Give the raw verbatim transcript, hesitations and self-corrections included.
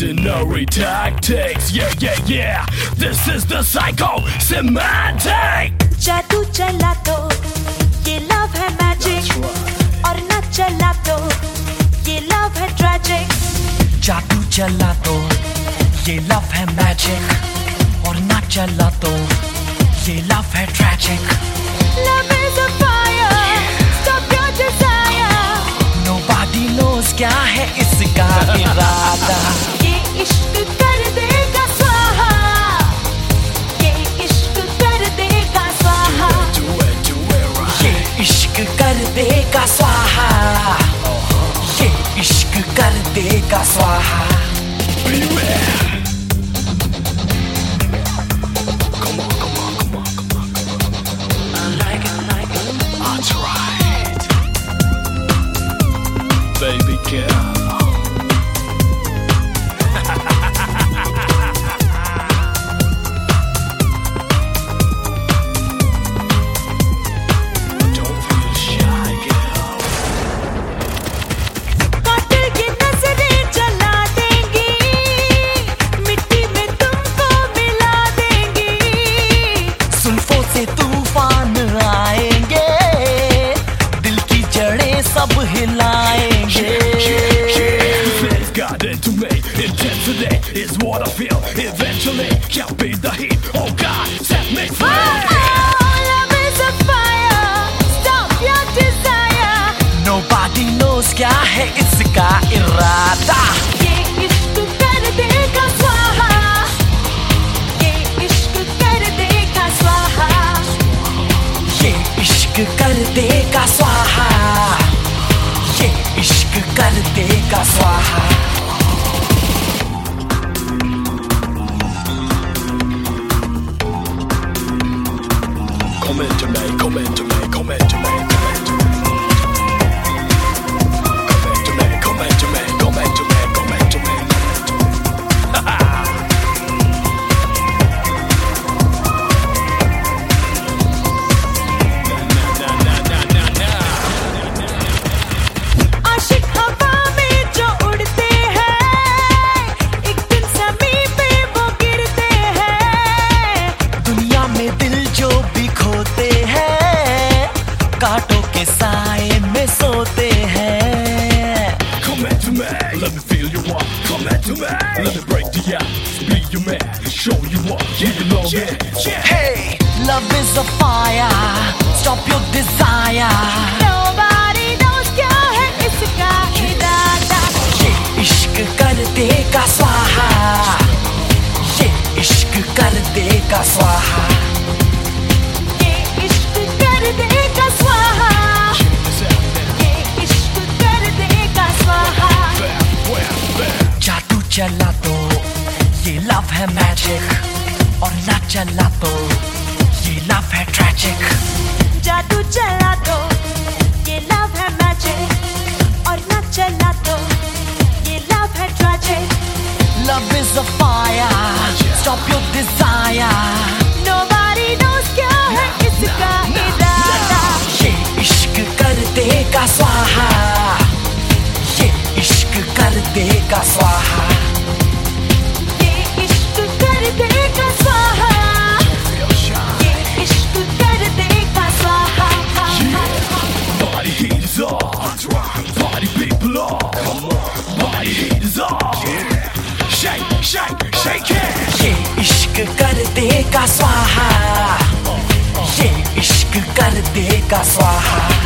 ordinary tactics. Yeah, yeah, yeah. This is the psycho semantic. जादू चला तो ये love है magic, और ना चला तो ये love है tragic. जादू चला तो ये love है magic, और ना चला तो ये love है tragic. Love is a fire, stop your desire. Nobody knows क्या है इसका इरादा. ये इश्क कर देगा स्वाहा, ये इश्क कर देगा स्वाहा. ये इश्क कर देगा स्वाहा, ये इश्क कर देगा स्वाहा. Baby girl. Don't feel shy, girl. कातिल की नजरें जला देंगी, मिट्टी में तुमको मिला देंगी. जुल्फों से तूफान आएंगे, दिल की जड़ें सब हिलाएंगे. Got into me, intensity is what I feel. Eventually, can't beat the heat. Oh God, set me free. Love is a fire, stop your desire. Nobody knows क्या है इसका इरादा. ये इश्क कर देगा स्वाहा, ये इश्क कर देगा स्वाहा. ये इश्क कर देगा स्वाहा, ये इश्क कर देगा स्वाहा. Come into me, come into me, come into me, come into me. Come into me, come into me, come into me, come into me, come into me. Ha ha. Na na na na na na. आशिक हवा में जो उड़ते हैं, एक दिन ज़मीन पे वो गिरते हैं. दुनिया में दिल जो भी खोते हैं, कांटों के साए में सोते हैं. Come into me, let me feel you up. Come into me, let me break the ice. Be your man, show you what you belong in. Hey, love is a fire, stop your desire. Nobody knows क्या है इसका इरादा. ये इश्क कर देगा स्वाहा, ये इश्क कर देगा स्वाहा. ये इश्क कर देगा स्वाहा, ये इश्क कर देगा स्वाहा. जादू चला तो ये लव है मैजिक, और ना चला तो ये लव है ट्रैजिक. जादू चला तो ये love है magic, और ना चला तो ये love है tragic. Love is a fire, stop your desire. Nobody knows क्या है इसका इरादा. ये इश्क कर देगा स्वाहा, ये इश्क कर देगा स्वाहा. ये इश्क कर देगा स्वाहा, ये इश्क कर देगा स्वाहा. Body heat is on, party people on. Body heat is on. Shake, shake, shake it. ये इश्क कर देगा स्वाहा, ये इश्क कर देगा स्वाहा.